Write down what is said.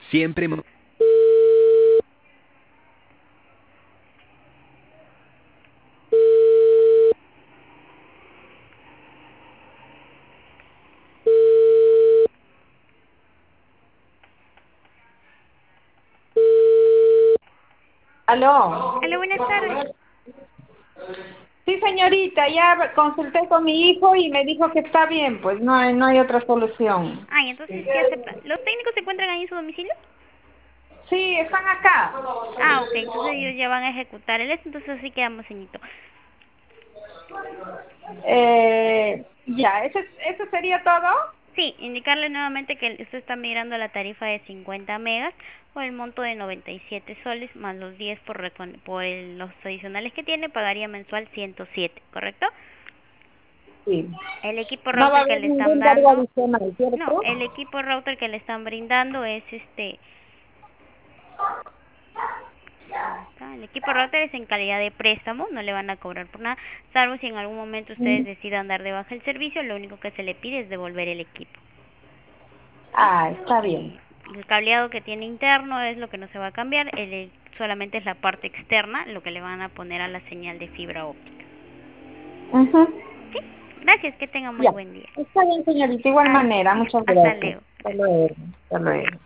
Siempre... Aló. Hola, buenas tardes. Sí, señorita, ya consulté con mi hijo y me dijo que está bien, pues no hay otra solución. Ay, entonces sí acepta. ¿Los técnicos se encuentran ahí en su domicilio? Sí, están acá. Ah, ok, entonces ellos ya van a ejecutar el esto, entonces así quedamos, señorito. Ya, ¿eso sería todo? Sí, indicarle nuevamente que usted está migrando a la tarifa de 50 megas o el monto de 97 soles más los 10 los adicionales que tiene, pagaría mensual 107, ¿correcto? Sí. El equipo No va a router que haber le están ningún cargo dando, adicional, no, ¿cierto? el equipo router que le están brindando es ¿dónde está? El equipo router es en calidad de préstamo, no le van a cobrar por nada, salvo si en algún momento ustedes Mm. decidan dar de baja el servicio, lo único que se le pide es devolver el equipo, ¿sí? Ah, está bien. El cableado que tiene interno es lo que no se va a cambiar, solamente es la parte externa, lo que le van a poner a la señal de fibra óptica. Ujú. ¿Sí? Gracias, que tenga muy Ya. buen día. Está bien, señorita. Igual Ah, manera. Muchas hasta gracias. luego. Hasta Gracias. luego. Hasta luego.